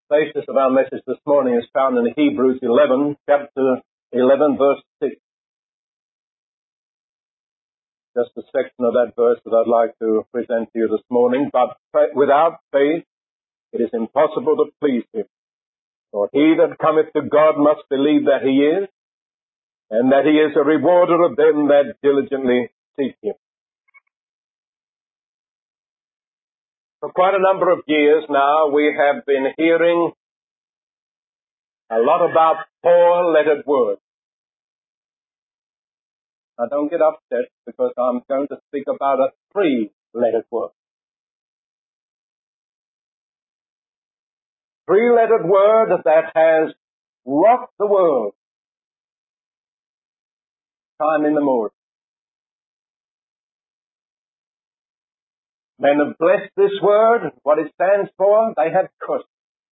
basis of our message this morning is found in Hebrews 11, chapter 11, verse 6. Just a section of that verse that I'd like to present to you this morning. But without faith, it is impossible to please him. For he that cometh to God must believe that he is, and that he is a rewarder of them that diligently seek him. For quite a number of years now, we have been hearing a lot about four-lettered words. Now don't get upset because I'm going to speak about a three-lettered word. Three-lettered word that has rocked the world time immemorial. Men have blessed this word, what it stands for, they have cursed.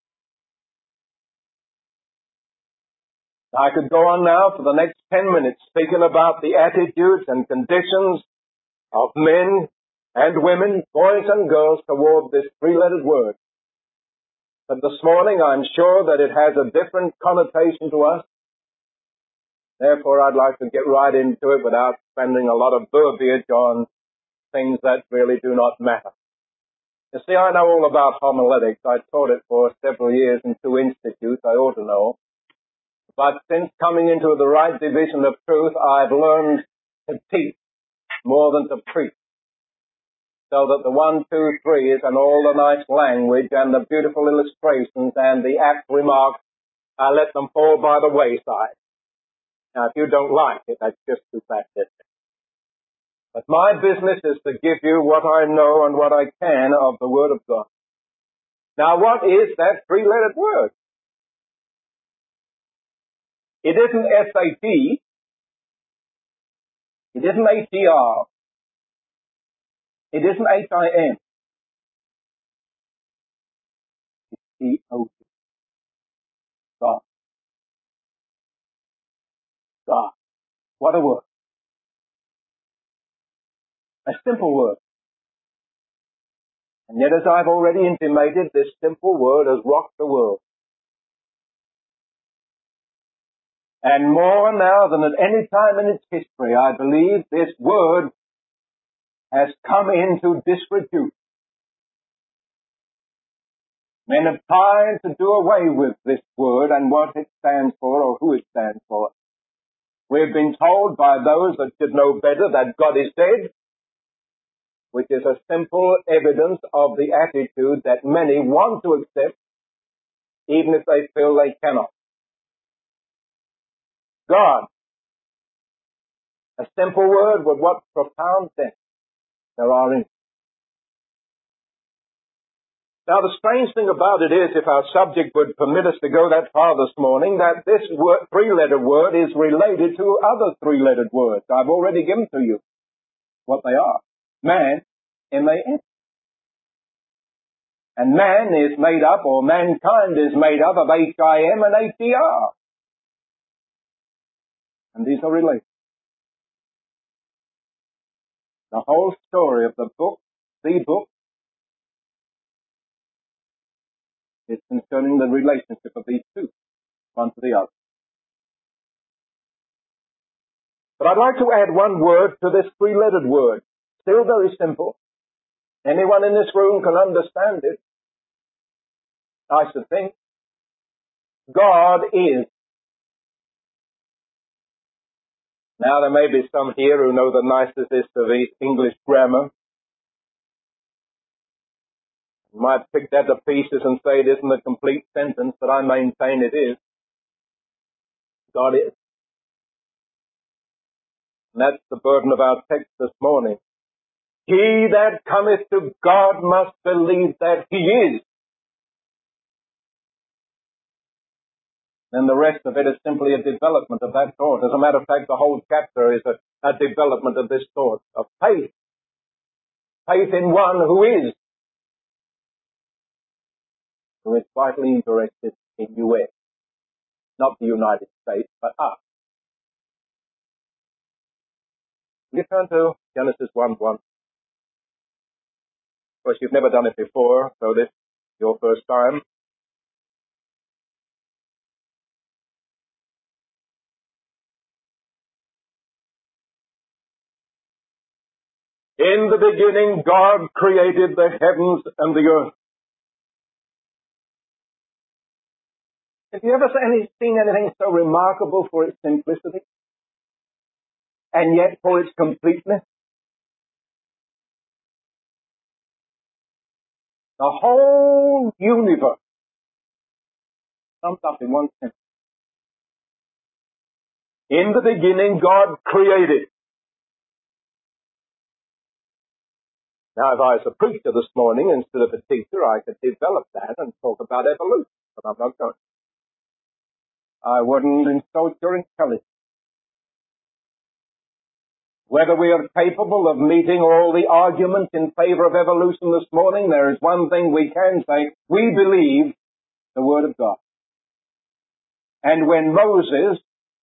I could go on now for the next 10 minutes speaking about the attitudes and conditions of men and women, boys and girls toward this three-lettered word. But this morning I'm sure that it has a different connotation to us. Therefore I'd like to get right into it without spending a lot of verbiage on things that really do not matter. You see, I know all about homiletics. I taught it for several years in two institutes. I ought to know. But since coming into the right division of truth, I've learned to teach more than to preach. So that the 1, 2, 3 and all the nice language and the beautiful illustrations and the apt remarks, I let them fall by the wayside. Now, if you don't like it, that's just too bad. But my business is to give you what I know and what I can of the Word of God. Now, what is that three-lettered word? It isn't S-A-T. It isn't H-E-R. It isn't H-I-N. It's G-O-D. God. God. What a word. A simple word. And yet, as I've already intimated, this simple word has rocked the world. And more now than at any time in its history, I believe this word has come into disrepute. Men have tried to do away with this word and what it stands for or who it stands for. We've been told by those that should know better that God is dead, which is a simple evidence of the attitude that many want to accept, even if they feel they cannot. God. A simple word, but what profound depth there are in it. Now, the strange thing about it is, if our subject would permit us to go that far this morning, that this three-letter word is related to other three-lettered words. I've already given to you what they are. Man, M-A-N. And man is made up, or mankind is made up of H-I-M and H-E-R. And these are related. The whole story of the book, is concerning the relationship of these two, one to the other. But I'd like to add one word to this three-lettered word. Still very simple. Anyone in this room can understand it, I should think. God is. Now, there may be some here who know the niceties of English grammar. You might pick that to pieces and say it isn't a complete sentence, but I maintain it is. God is. And that's the burden of our text this morning. He that cometh to God must believe that he is. And the rest of it is simply a development of that thought. As a matter of fact, the whole chapter is a development of this thought, of faith. Faith in one who is. Who is vitally interested in U.S. Not the United States, but us. You turn to Genesis 1:1. Of course, you've never done it before, so this is your first time. In the beginning, God created the heavens and the earth. Have you ever seen anything so remarkable for its simplicity and yet for its completeness? The whole universe summed up in one sentence. In the beginning, God created. Now, if I was a preacher this morning instead of a teacher, I could develop that and talk about evolution, but I'm not going. I wouldn't insult your intelligence. Whether we are capable of meeting all the arguments in favor of evolution this morning, there is one thing we can say. We believe the Word of God. And when Moses,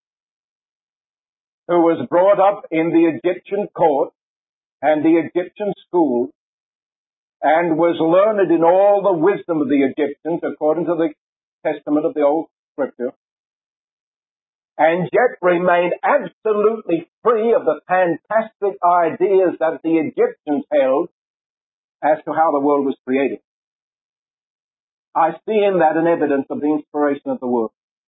who was brought up in the Egyptian court and the Egyptian school, and was learned in all the wisdom of the Egyptians, according to the testament of the Old Scripture, and yet remained absolutely free of the fantastic ideas that the Egyptians held as to how the world was created. I see in that an evidence of the inspiration of the Word.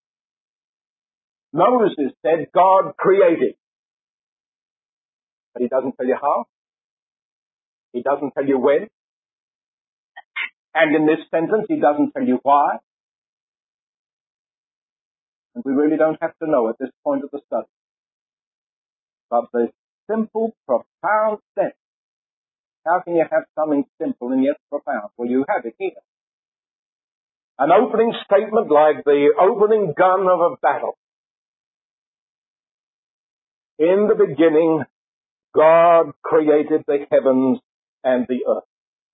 Moses said God created, but he doesn't tell you how. He doesn't tell you when. And in this sentence, he doesn't tell you why. And we really don't have to know at this point of the study. But the simple, profound sense. How can you have something simple and yet profound? Well, you have it here. An opening statement like the opening gun of a battle. In the beginning, God created the heavens and the earth.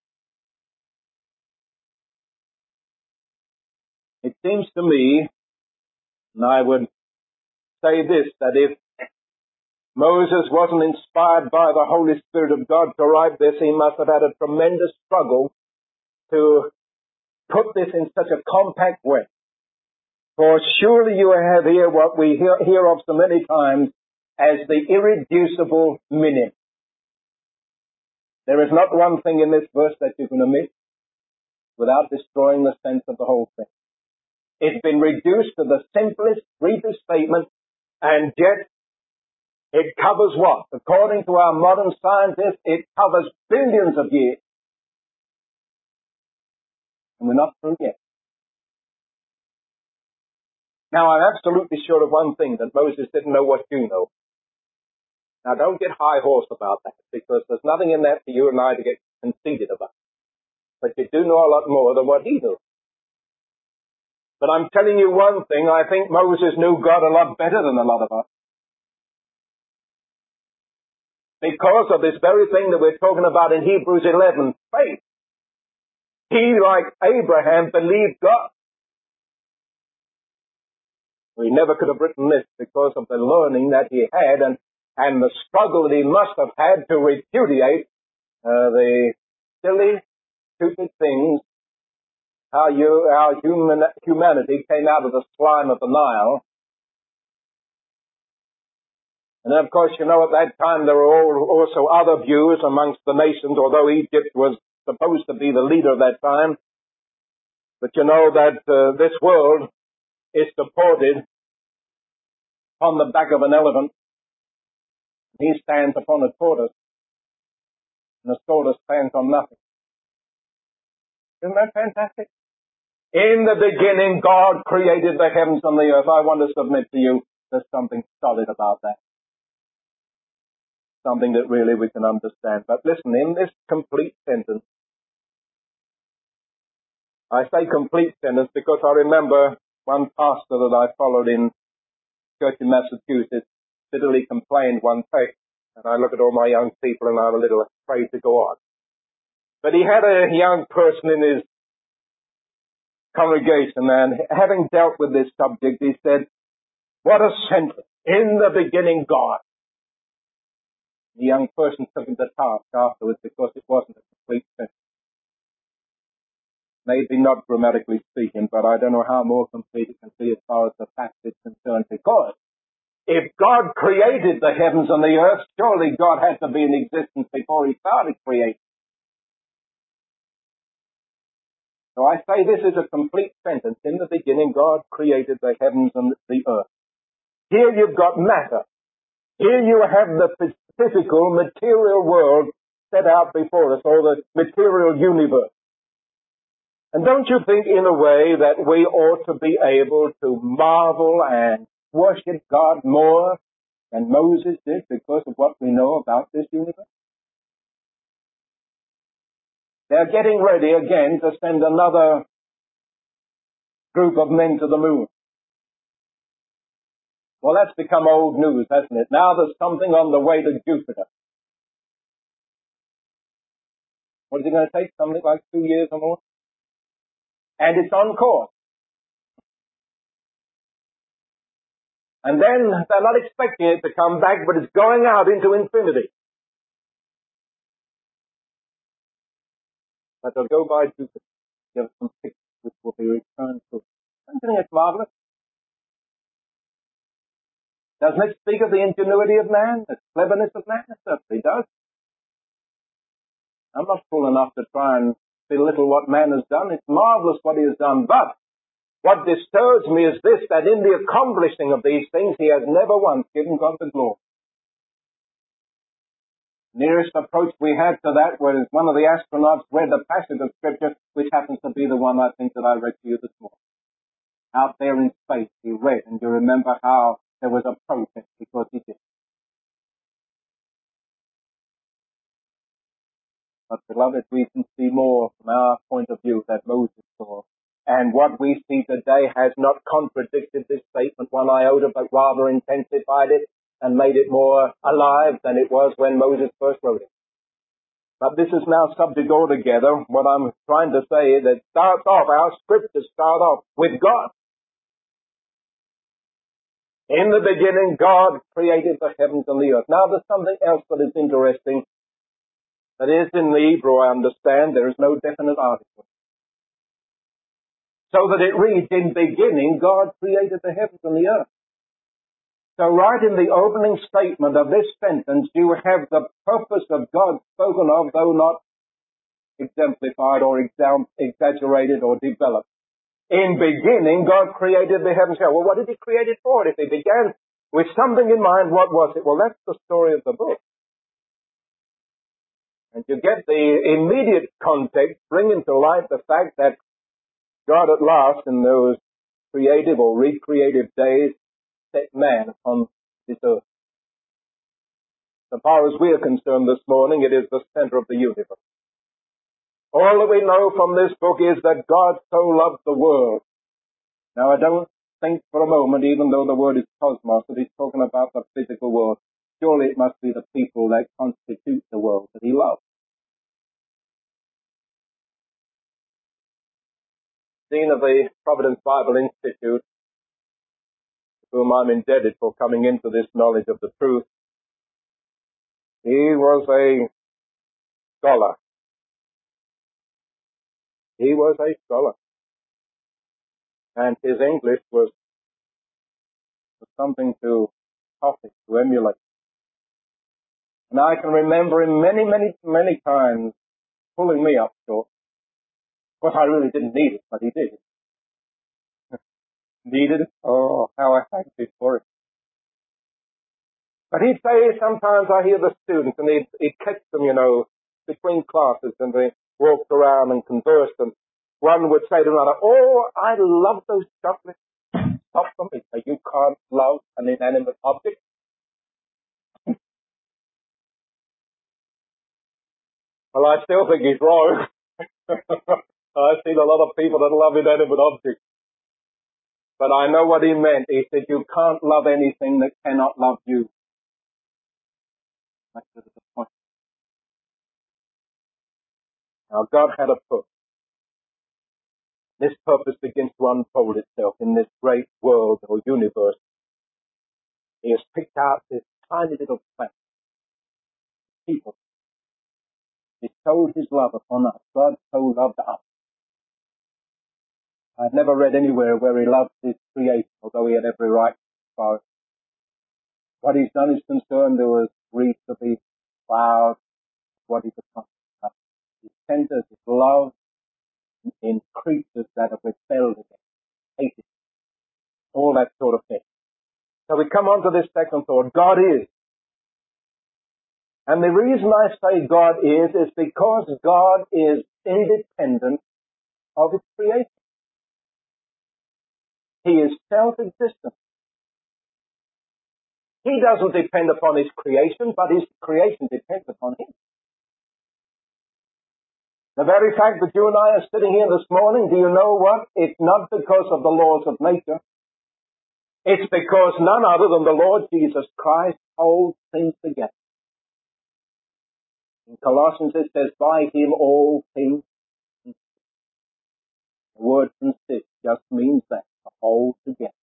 It seems to me, and I would say this, that if Moses wasn't inspired by the Holy Spirit of God to write this, he must have had a tremendous struggle to put this in such a compact way. For surely you have here what we hear of so many times as the irreducible minimum. There is not one thing in this verse that you can omit without destroying the sense of the whole thing. It's been reduced to the simplest, briefest statement, and yet it covers what? According to our modern scientists, it covers billions of years. And we're not through yet. Now, I'm absolutely sure of one thing, that Moses didn't know what you know. Now, don't get high horse about that, because there's nothing in that for you and I to get conceited about. But you do know a lot more than what he knew. But I'm telling you one thing, I think Moses knew God a lot better than a lot of us. Because of this very thing that we're talking about in Hebrews 11, faith. He, like Abraham, believed God. He never could have written this because of the learning that he had and the struggle that he must have had to repudiate the silly, stupid things, how humanity came out of the slime of the Nile. And then, of course, you know, at that time there were also other views amongst the nations, although Egypt was supposed to be the leader of that time. But you know that this world is supported on the back of an elephant. He stands upon a tortoise, and the tortoise stands on nothing. Isn't that fantastic? In the beginning, God created the heavens and the earth. I want to submit to you, there's something solid about that. Something that really we can understand. But listen, in this complete sentence, I say complete sentence because I remember one pastor that I followed in church in Massachusetts bitterly complained one day, and I look at all my young people and I'm a little afraid to go on. But he had a young person in his congregation, and having dealt with this subject, he said, what a sentence. In the beginning, God. The young person took him to task afterwards because it wasn't a complete sentence. Maybe not grammatically speaking, but I don't know how more complete it can be as far as the fact is concerned, because If God created the heavens and the earth, surely God had to be in existence before he started creating. So I say this is a complete sentence. In the beginning, God created the heavens and the earth. Here you've got matter. Here you have the physical, material world set out before us, or the material universe. And don't you think, in a way, that we ought to be able to marvel and worship God more than Moses did because of what we know about this universe? They're getting ready again to send another group of men to the moon. Well, that's become old news, hasn't it? Now there's something on the way to Jupiter. What is it going to take? Something like 2 years or more? And it's on course. And then they're not expecting it to come back, but it's going out into infinity. But they'll go by Jupiter. Give some pictures which will be returned to. Don't you think it's marvelous? Doesn't it speak of the ingenuity of man, the cleverness of man? It certainly does. I'm not fool enough to try and belittle what man has done. It's marvelous what he has done. But what disturbs me is this, that in the accomplishing of these things, he has never once given God the glory. Nearest approach we had to that was one of the astronauts read a passage of Scripture, which happens to be the one I think that I read to you this morning. Out there in space, he read, and you remember how there was a protest because he did. But beloved, we can see more from our point of view that Moses saw. And what we see today has not contradicted this statement one iota, but rather intensified it and made it more alive than it was when Moses first wrote it. But this is now subject altogether. What I'm trying to say is that starts off, our scriptures start off with God. In the beginning, God created the heavens and the earth. Now there's something else that is interesting. That is, in the Hebrew, I understand, there is no definite article. So that it reads, in beginning, God created the heavens and the earth. So right in the opening statement of this sentence, you have the purpose of God spoken of, though not exemplified or exaggerated or developed. In beginning, God created the heavens and earth. Well, what did he create it for? If he began with something in mind, what was it? Well, that's the story of the book. And you get the immediate context, bringing to light the fact that God at last, in those creative or recreative days, set man upon this earth. As far as we are concerned this morning, it is the center of the universe. All that we know from this book is that God so loved the world. Now, I don't think for a moment, even though the word is cosmos, that he's talking about the physical world. Surely it must be the people that constitute the world that he loves. Dean of the Providence Bible Institute, to whom I'm indebted for coming into this knowledge of the truth, he was a scholar. He was a scholar. And his English was something to copy, to emulate. And I can remember him many times pulling me up short. Of course, I really didn't need it, but he did. Needed it? Oh, how I thanked him for it. But he'd say, sometimes I hear the students, and he'd catch them, between classes, and they walked around and conversed, and one would say to another, oh, I love those chocolates. Stop them. He'd say, you can't love an inanimate object. Well, I still think he's wrong. I've seen a lot of people that love inanimate objects. But I know what he meant. He said, you can't love anything that cannot love you. That's the point. Now, God had a purpose. This purpose begins to unfold itself in this great world or universe. He has picked out this tiny little planet. People. He showed his love upon us. God so loved us. I've never read anywhere where he loved his creation, although he had every right as far as what he's done is concerned, there was grief to be proud, what he's accomplished. His tender, his love in creatures that have rebelled against, hated, all that sort of thing. So we come on to this second thought. God is. And the reason I say God is because God is independent of His creation. He is self-existent. He doesn't depend upon His creation, but His creation depends upon Him. The very fact that you and I are sitting here this morning, do you know what? It's not because of the laws of nature. It's because none other than the Lord Jesus Christ holds things together. In Colossians it says, by Him all things. The word consist just means that, to hold together.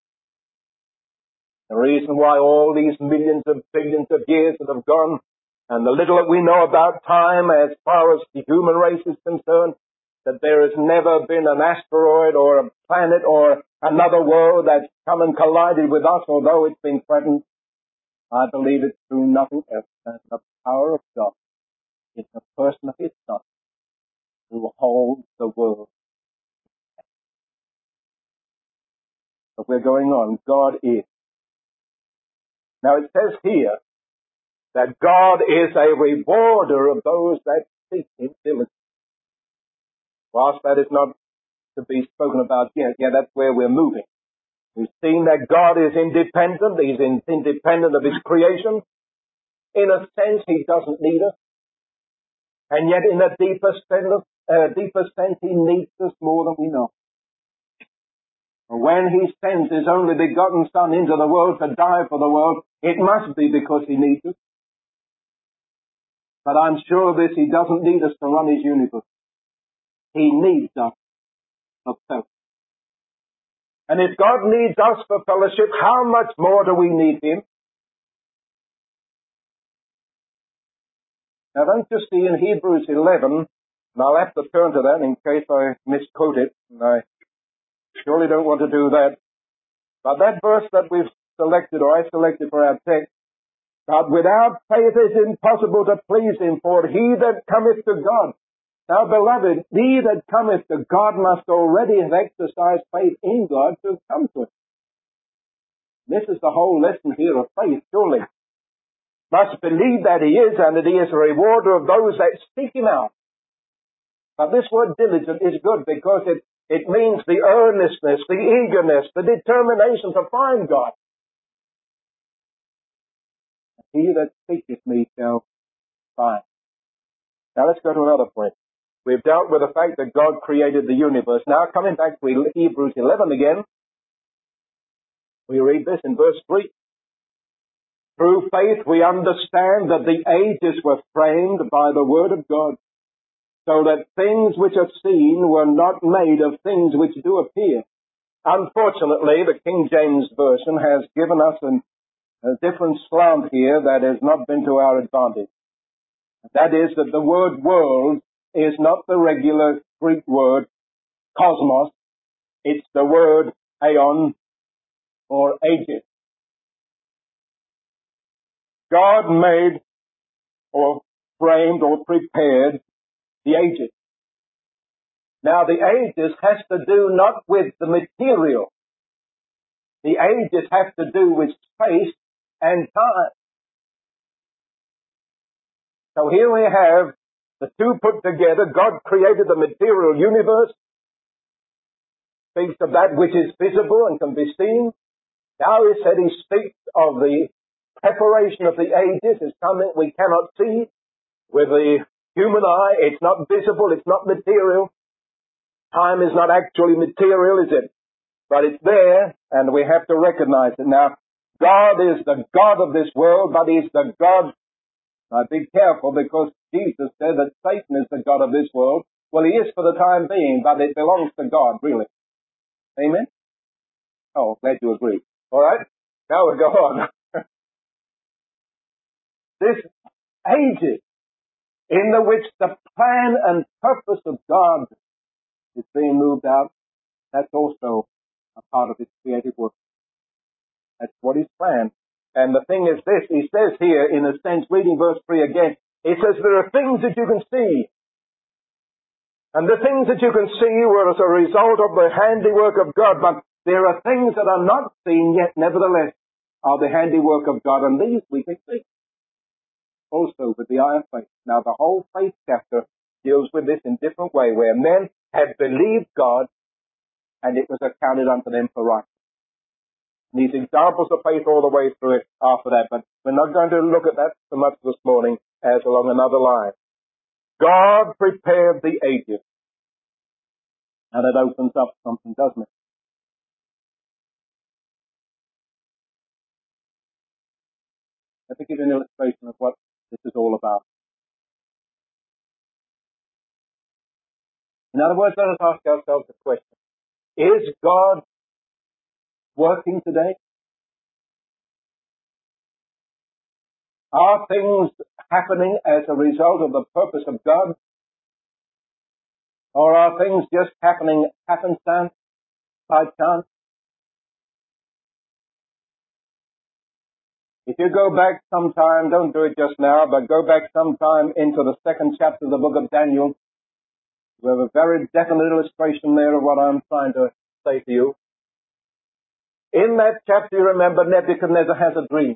The reason why all these millions of billions of years that have gone, and the little that we know about time as far as the human race is concerned, that there has never been an asteroid or a planet or another world that's come and collided with us, although it's been threatened. I believe it's through nothing else than the power of God in the person of His Son, who holds the world. But we're going on. God is. Now it says here that God is a rewarder of those that seek Him diligently. Whilst that is not to be spoken about yet, that's where we're moving. We've seen that God is independent. He's independent of His creation. In a sense, He doesn't need us. And yet in a deeper sense, He needs us more than we know. When He sends His only begotten Son into the world to die for the world, it must be because He needs us. But I'm sure of this, He doesn't need us to run His universe. He needs us for fellowship. And if God needs us for fellowship, how much more do we need Him? Now don't you see in Hebrews 11, and I'll have to turn to that in case I misquote it, and I surely don't want to do that. But that verse that we've selected, or I selected for our text, but without faith it is impossible to please Him, for he that cometh to God. Now, beloved, he that cometh to God must already have exercised faith in God to come to Him. This is the whole lesson here of faith, surely. Must believe that He is, and that He is a rewarder of those that seek Him out. But this word diligent is good because it means the earnestness, the eagerness, the determination to find God. He that seeketh me shall find. Now let's go to another point. We've dealt with the fact that God created the universe. Now coming back to Hebrews 11 again, we read this in verse 3. Through faith we understand that the ages were framed by the word of God, so that things which are seen were not made of things which do appear. Unfortunately, the King James Version has given us a different slant here that has not been to our advantage. That is that the word world is not the regular Greek word cosmos. It's the word aeon or ages. God made or framed or prepared the ages. Now the ages has to do not with the material. The ages have to do with space and time. So here we have the two put together. God created the material universe. Speaks of that which is visible and can be seen. Now He said He speaks of the preparation of the ages as something we cannot see with the human eye. It's not visible. It's not material. Time is not actually material, is it? But it's there, and we have to recognize it. Now, God is the God of this world, but He's the God. Now, be careful, because Jesus said that Satan is the God of this world. Well, he is for the time being, but it belongs to God, really. Amen? Oh, glad you agree. All right? Now we'll go on. This ages in the which the plan and purpose of God is being moved out, that's also a part of His creative work. That's what He's planned. And the thing is this, he says here, in a sense, reading verse 3 again, he says there are things that you can see. And the things that you can see were as a result of the handiwork of God, but there are things that are not seen yet, nevertheless, are the handiwork of God, and these we can see. Also with the eye of faith. Now the whole faith chapter deals with this in a different way, where men had believed God, and it was accounted unto them for righteousness. These examples of faith all the way through it after that, but we're not going to look at that so much this morning as along another line. God prepared the ages. And it opens up something, doesn't it? Let me give you an illustration of what this is all about. In other words, let us ask ourselves the question, is God working today? Are things happening as a result of the purpose of God? Or are things just happening happenstance, by chance? If you go back sometime, don't do it just now, but go back sometime into the 2nd chapter of the book of Daniel, we have a very definite illustration there of what I'm trying to say to you. In that chapter, you remember Nebuchadnezzar has a dream.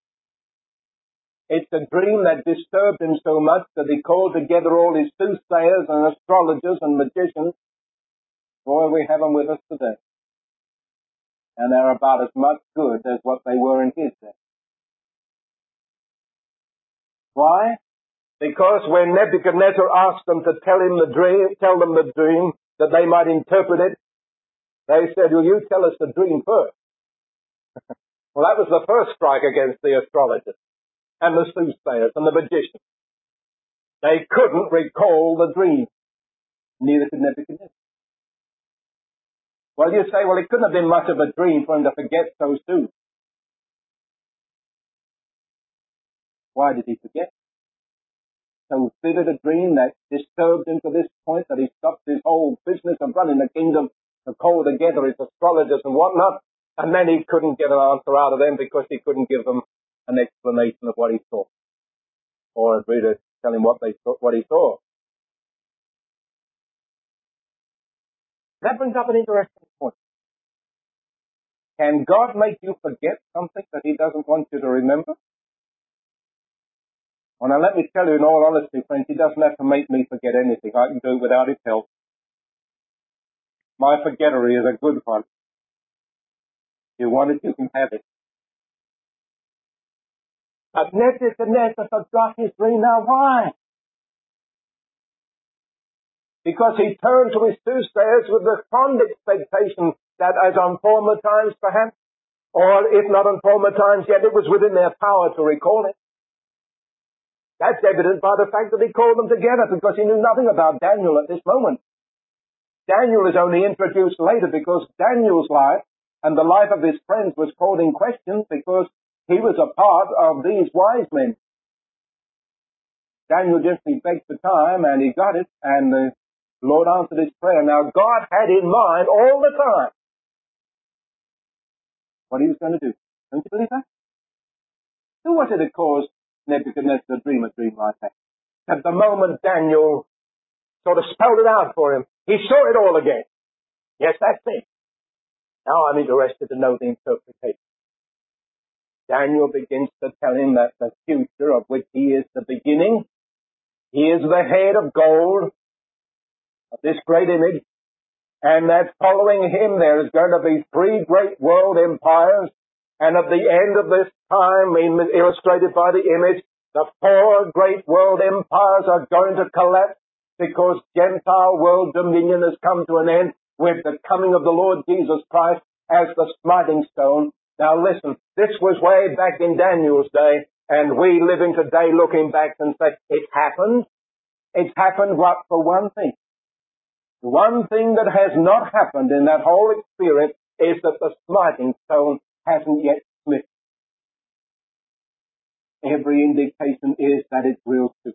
It's a dream that disturbed him so much that he called together all his soothsayers and astrologers and magicians. Boy, we have them with us today. And they're about as much good as what they were in his day. Why? Because when Nebuchadnezzar asked them to tell them the dream, that they might interpret it, they said, well, you tell us the dream first. Well, that was the first strike against the astrologers and the soothsayers and the magicians. They couldn't recall the dream. Neither could Nebuchadnezzar. Well, you say, well, it couldn't have been much of a dream for him to forget so soon. Why did he forget? So vivid a dream that disturbed him to this point that he stopped his whole business of running the kingdom to call together his astrologers and whatnot, and then he couldn't get an answer out of them because he couldn't give them an explanation of what he saw, or agree to tell him what he saw. That brings up an interesting point. Can God make you forget something that he doesn't want you to remember? Well, now let me tell you in all honesty, friends, he doesn't have to make me forget anything. I can do it without his help. My forgettery is a good one. If you want it, you can have it. But Nebuchadnezzar forgot his dream. Now why? Because he turned to his soothsayers with the fond expectation that as on former times perhaps, or if not on former times yet, it was within their power to recall it. That's evident by the fact that he called them together, because he knew nothing about Daniel at this moment. Daniel is only introduced later because Daniel's life and the life of his friends was called in question because he was a part of these wise men. Daniel just begged for time and he got it, and the Lord answered his prayer. Now God had in mind all the time what he was going to do. Don't you believe that? Who was it that caused Nebuchadnezzar to dream a dream like that? At the moment Daniel sort of spelled it out for him, he saw it all again. Yes, that's it. Now I'm interested to know the interpretation. Daniel begins to tell him that the future of which he is the beginning, he is the head of gold of this great image, and that following him there is going to be 3 great world empires, and at the end of this time, illustrated by the image, the 4 great world empires are going to collapse because Gentile world dominion has come to an end with the coming of the Lord Jesus Christ as the smiting stone. Now listen, this was way back in Daniel's day, and we living today looking back and say, it happened. It's happened what? For one thing. The one thing that has not happened in that whole experience is that the smiting stone hasn't yet smitten. Every indication is that it will soon.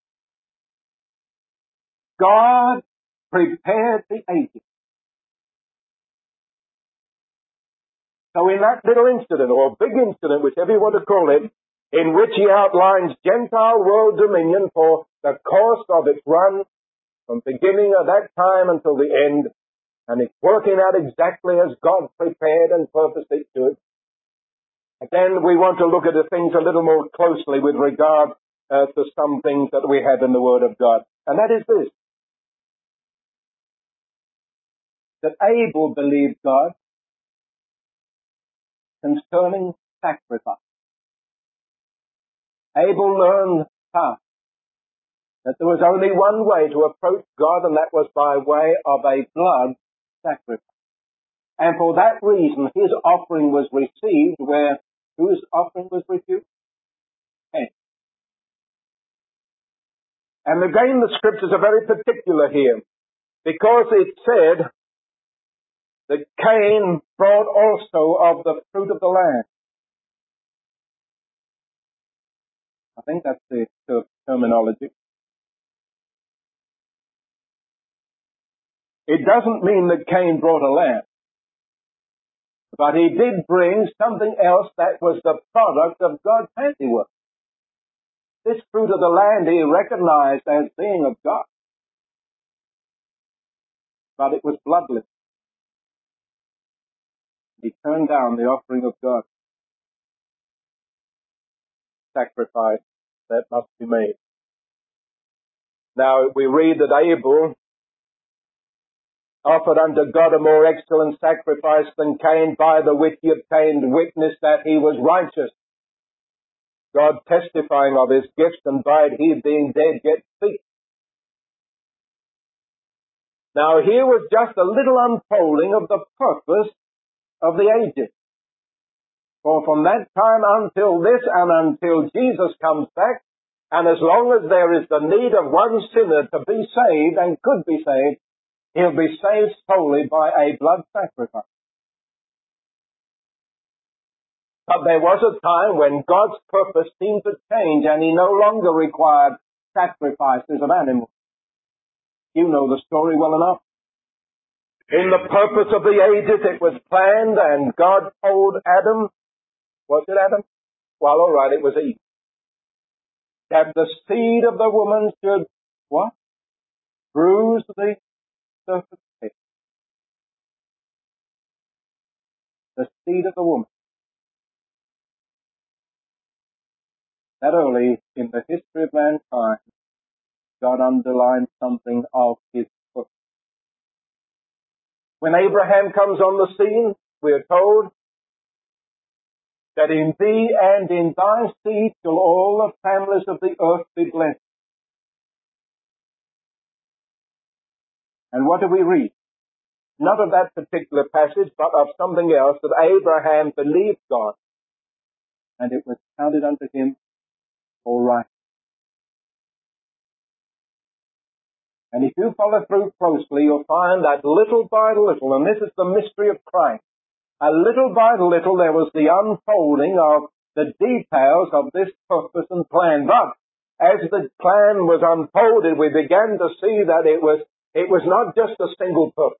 God prepared the ages So in that little incident, or big incident, whichever you want to call it, in which he outlines Gentile world dominion for the course of its run from beginning of that time until the end, and it's working out exactly as God prepared and purposed it to. Then we want to look at the things a little more closely with regard to some things that we have in the Word of God. And that is this, that Abel believed God concerning sacrifice. Abel learned fast that there was only one way to approach God, and that was by way of a blood sacrifice. And for that reason, his offering was received where whose offering was refused? Cain. And again, the scriptures are very particular here, because it said that Cain brought also of the fruit of the land. I think that's the terminology. It doesn't mean that Cain brought a lamb, but he did bring something else that was the product of God's handiwork. This fruit of the land he recognized as being of God, but it was bloodless. He turned down the offering of God. Sacrifice that must be made. Now we read that Abel offered unto God a more excellent sacrifice than Cain, by the which he obtained witness that he was righteous, God testifying of his gifts, and by it he being dead yet speaks. Now here was just a little unfolding of the purpose of the ages. For from that time until this, and until Jesus comes back, and as long as there is the need of one sinner to be saved and could be saved, he'll be saved solely by a blood sacrifice. But there was a time when God's purpose seemed to change, and he no longer required sacrifices of animals. You know the story well enough. In the purpose of the ages, it was planned, and God told Adam, was it Adam? Well, all right, it was Eve. That the seed of the woman should, what? Bruise the serpent's head. The seed of the woman. That early in the history of mankind, God underlined something of his purpose. When Abraham comes on the scene, we are told that in thee and in thy seed shall all the families of the earth be blessed. And what do we read? Not of that particular passage, but of something else, that Abraham believed God, and it was counted unto him for right. And if you follow through closely, you'll find that little by little, and this is the mystery of Christ, little by little there was the unfolding of the details of this purpose and plan. But as the plan was unfolded, we began to see that it was not just a single purpose.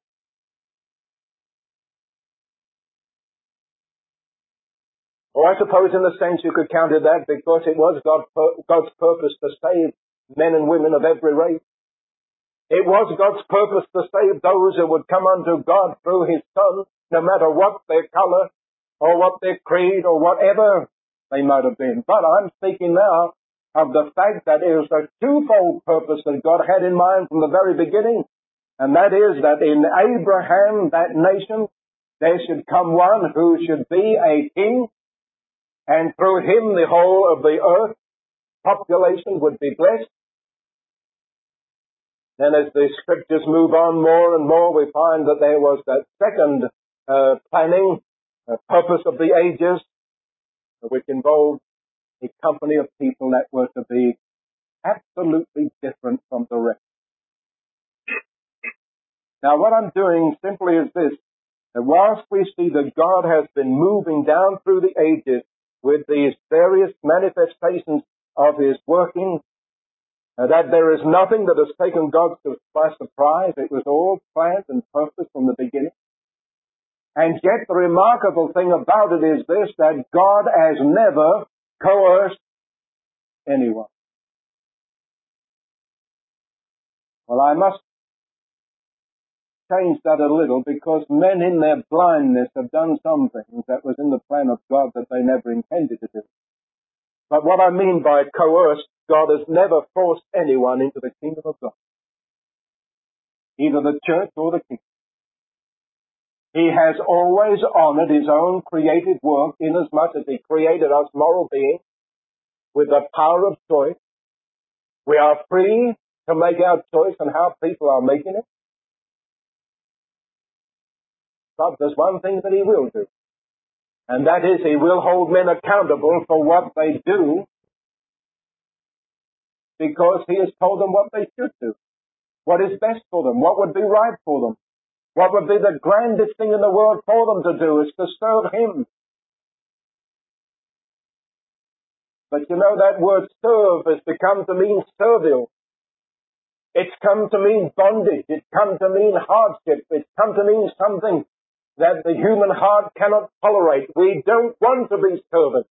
Or I suppose in a sense you could counter that, because it was God's purpose to save men and women of every race. It was God's purpose to save those who would come unto God through his Son, no matter what their color or what their creed or whatever they might have been. But I'm speaking now of the fact that it was a twofold purpose that God had in mind from the very beginning, and that is that in Abraham, that nation, there should come one who should be a king, and through him the whole of the earth population would be blessed. Then as the scriptures move on more and more, we find that there was that second planning, purpose of the ages, which involved a company of people that were to be absolutely different from the rest. Now what I'm doing simply is this, that whilst we see that God has been moving down through the ages with these various manifestations of his working, that there is nothing that has taken God by surprise. It was all planned and purposed from the beginning. And yet the remarkable thing about it is this, that God has never coerced anyone. Well, I must change that a little, because men in their blindness have done some things that was in the plan of God that they never intended to do. But what I mean by coerced, God has never forced anyone into the kingdom of God, either the church or the kingdom. He has always honored his own creative work, inasmuch as he created us moral beings with the power of choice. We are free to make our choice on how people are making it. But there's one thing that he will do, and that is he will hold men accountable for what they do, because he has told them what they should do, what is best for them, what would be right for them, what would be the grandest thing in the world for them to do is to serve him. But you know, that word serve has become to mean servile. It's come to mean bondage. It's come to mean hardship. It's come to mean something that the human heart cannot tolerate. We don't want to be servants.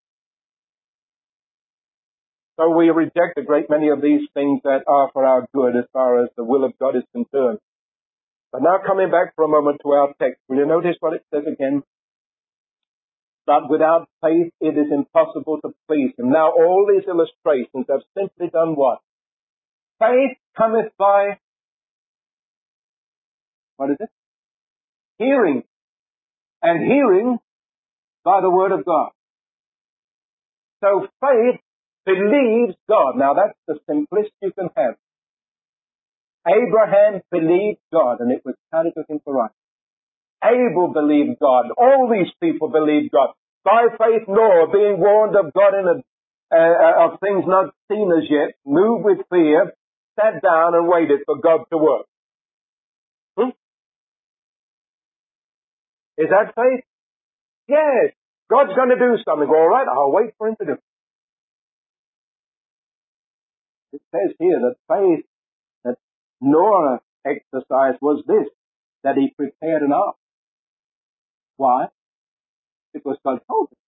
So we reject a great many of these things that are for our good as far as the will of God is concerned. But now coming back for a moment to our text, will you notice what it says again? But without faith it is impossible to please him. Now all these illustrations have simply done what? Faith cometh by, what is it? Hearing. And hearing by the word of God. So faith believes God. Now that's the simplest you can have. Abraham believed God, and it was counted to him for right. Abel believed God. All these people believed God. By faith, Noah, being warned of God of things not seen as yet, moved with fear, sat down and waited for God to work. Is that faith? Yes. God's going to do something. All right, I'll wait for him to do it. It says here that faith that Noah exercised was this, that he prepared an ark. Why? Because God told him.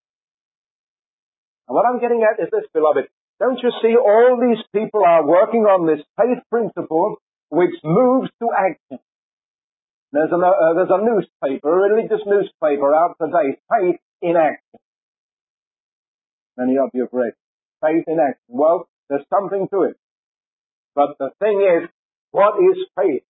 And what I'm getting at is this, beloved. Don't you see all these people are working on this faith principle which moves to action? There's a newspaper, a religious newspaper out today, Faith in Action. Many of you have read Faith in Action. Well, there's something to it. But the thing is, what is faith?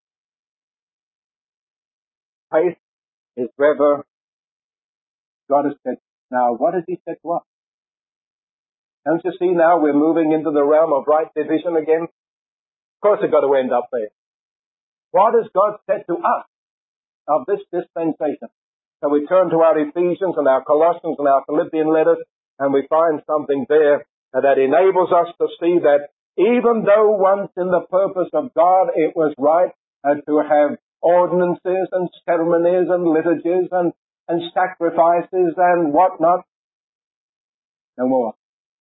Faith is wherever God has said. Now, what has he said to us? Don't you see now we're moving into the realm of right division again? Of course we've got to end up there. What has God said to us of this dispensation? So we turn to our Ephesians and our Colossians and our Philippian letters, and we find something there that enables us to see that even though once in the purpose of God it was right to have ordinances and ceremonies and liturgies and sacrifices and whatnot, no more.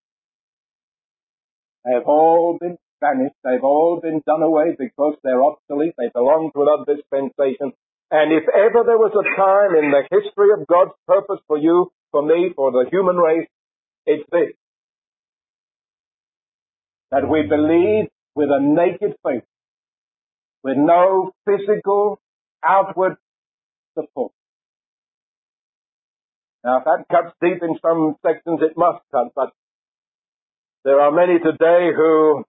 They have all been vanished. They've all been done away because they're obsolete. They belong to another dispensation. And if ever there was a time in the history of God's purpose for you, for me, for the human race, it's this. That we believe with a naked faith, with no physical, outward support. Now, if that cuts deep in some sections, it must cut, but there are many today who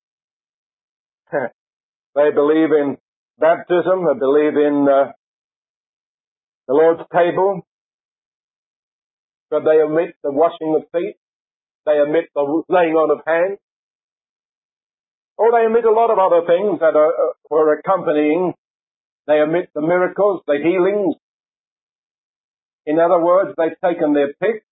they believe in baptism, they believe in the Lord's table, but they omit the washing of feet, they omit the laying on of hands, or they omit a lot of other things that were accompanying. They omit the miracles, the healings. In other words, they've taken their pick.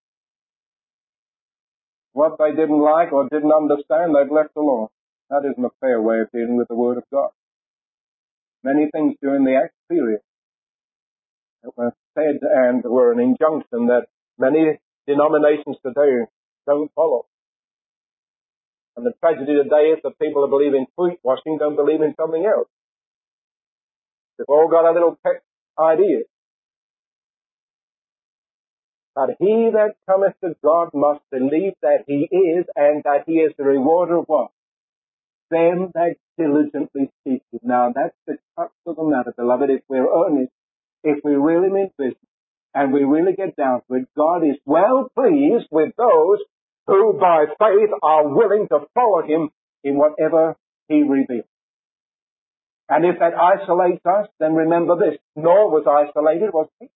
What they didn't like or didn't understand, they've left alone. That isn't a fair way of dealing with the Word of God. Many things during the Acts period that were said and were an injunction that many denominations today don't follow. And the tragedy today is that people who believe in feet washing don't believe in something else. They've all got a little pet idea. But he that cometh to God must believe that he is, and that he is the rewarder of what? Them that diligently seek him. Now that's the crux of the matter, beloved. If we're earnest, if we really mean business, and we really get down to it, God is well pleased with those who by faith are willing to follow him in whatever he reveals. And if that isolates us, then remember this. Noah was isolated, wasn't he?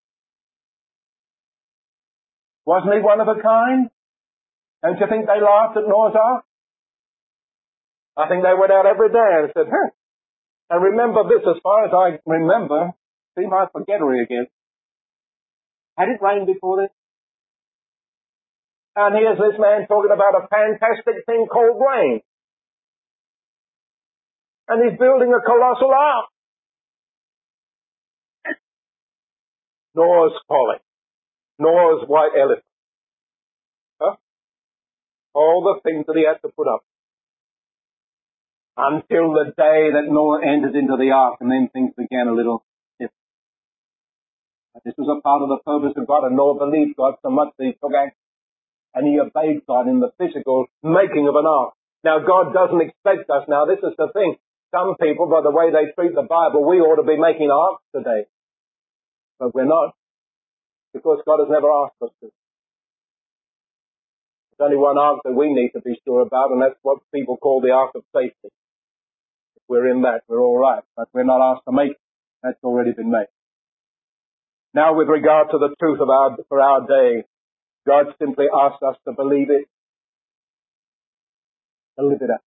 Wasn't he one of a kind? Don't you think they laughed at Noah's Ark? I think they went out every day and said, huh. And remember this, as far as I remember, see my forgettery again. Had it rained before this? And here's this man talking about a fantastic thing called rain. And he's building a colossal ark. Noah's folly. Noah's white elephant. Huh? All the things that he had to put up. Until the day that Noah entered into the ark, and then things began a little different. But this was a part of the purpose of God, and Noah believed God so much that he took action. And he obeyed God in the physical making of an ark. Now God doesn't expect us. Now this is the thing. Some people, by the way they treat the Bible, we ought to be making arks today. But we're not. Because God has never asked us to. There's only one ark that we need to be sure about, and that's what people call the ark of safety. If we're in that, we're all right. But we're not asked to make it. That's already been made. Now with regard to the truth for our day, God simply asks us to believe it, to live it out.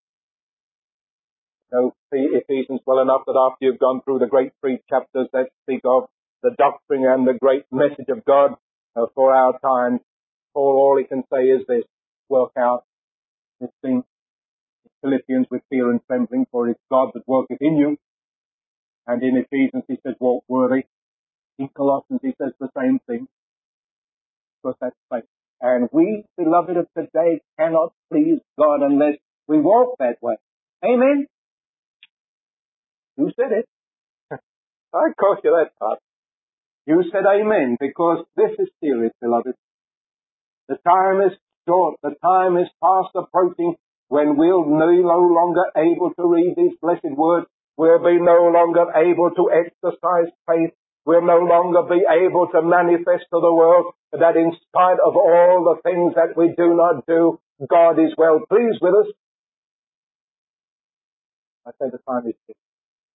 Know Ephesians well enough that after you've gone through the great 3 chapters that speak of the doctrine and the great message of God for our time, Paul, all he can say is this: work out this thing. In Philippians, with fear and trembling, for it is God that worketh in you. And in Ephesians he says, walk worthy. In Colossians he says the same thing. Because that's faith. And we, beloved of today, cannot please God unless we walk that way. Amen? You said it. I cost you that part. You said amen, because this is serious, beloved. The time is short. The time is fast approaching when we'll be no longer able to read these blessed words. We'll be no longer able to exercise faith. We'll no longer be able to manifest to the world that in spite of all the things that we do not do, God is well pleased with us. I say the time is short.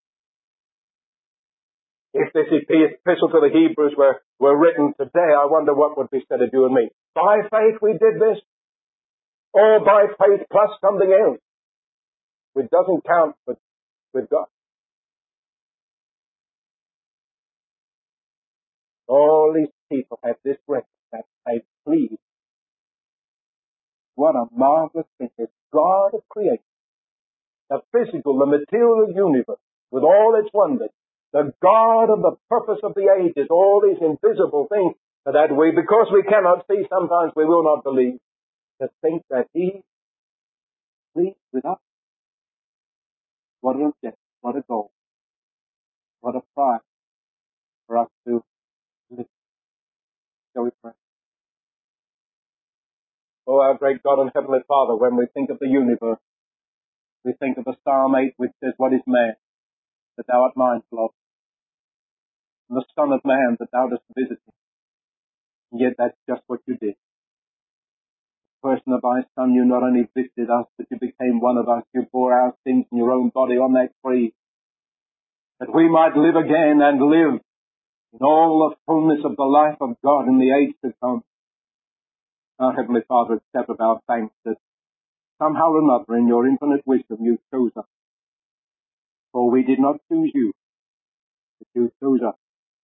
If this epistle to the Hebrews were written today, I wonder what would be said of you and me. By faith we did this, or by faith plus something else, which doesn't count with God. All these people have this record that they please. What a marvelous thing. It's God of creation, the physical, the material universe, with all its wonders, the God of the purpose of the ages, all these invisible things that we, because we cannot see, sometimes we will not believe, to think that He pleased with us. What an objective, what a goal, what a prize for us to live. Shall we pray? Oh, our great God and Heavenly Father, when we think of the universe, we think of the Psalm 8 which says, what is man, that thou art mindful of? And the Son of Man, that thou dost visit him. And yet that's just what you did. The person of thy Son, you not only visited us, but you became one of us. You bore our sins in your own body on that tree, that we might live again and live in all the fullness of the life of God in the age to come. Our Heavenly Father, accept of our thanks that somehow or another in your infinite wisdom you chose us. For we did not choose you, but you chose us.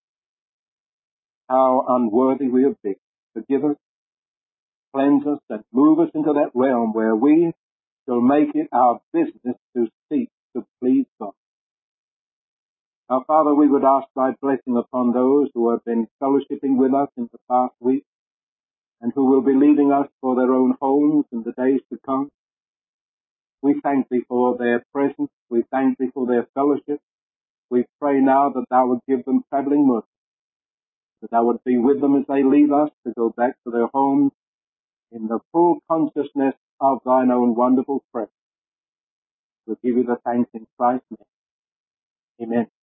How unworthy we have been. Forgive us, cleanse us, and move us into that realm where we shall make it our business to seek to please God. Now, Father, we would ask thy blessing upon those who have been fellowshipping with us in the past week and who will be leaving us for their own homes in the days to come. We thank thee for their presence. We thank thee for their fellowship. We pray now that thou would give them traveling mercy. that thou would be with them as they leave us to go back to their homes in the full consciousness of thine own wonderful presence. We'll give you the thanks in Christ's name. Amen.